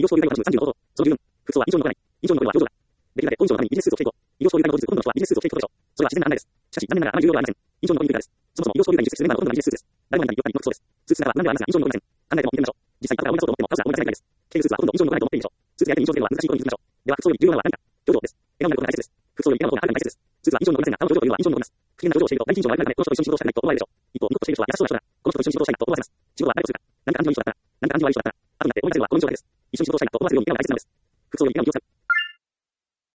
症理解の30のこと、その十分。服装は印象に残らない。印象に残るのは表情だ。できるだけ本以上のためにビジネス数を傾向。医療症理解のことほとんどの人はビジネス数を傾向でしょう。それは自然な案内です。しかし、残念ながらあまり重要ではありません。印象に残りにくいからです。そもそも医療症理解に出席するメンバーのほとんどがビジネス数です。誰もいないよくありよくそうです。スーツ姿は何ではありませんが印象に残りません。考えても見てみましょう。実際、後から追い出そうと思っても、数は追い出せないくらいです。経由スーツはほとんど印象に残らないと思っていいでしょう。スーツや相手に印象づけるのは難しいことに気づきましょう。では、服装より重要なのは何か。表情です。笑顔になることが大切です。服装より笑顔があるのが大切です。スーツは印象に残りませんが、他の表情というのは印象に残ります。不機嫌な表情をしていると、第一印象が悪くなるため、この人と一緒に仕事をしたくないと思われるでしょう。一方、ニコッとしている人は優しそうな人だ。この人と一緒に仕事をしたいなと思わせます。仕事は誰とするか。何か感じのいい人だったら、何か感じの悪い人だったら、あとになって思い出せるのはこの印象だけです。一緒に仕事をしたいなと思わせるように笑顔が大切なのです。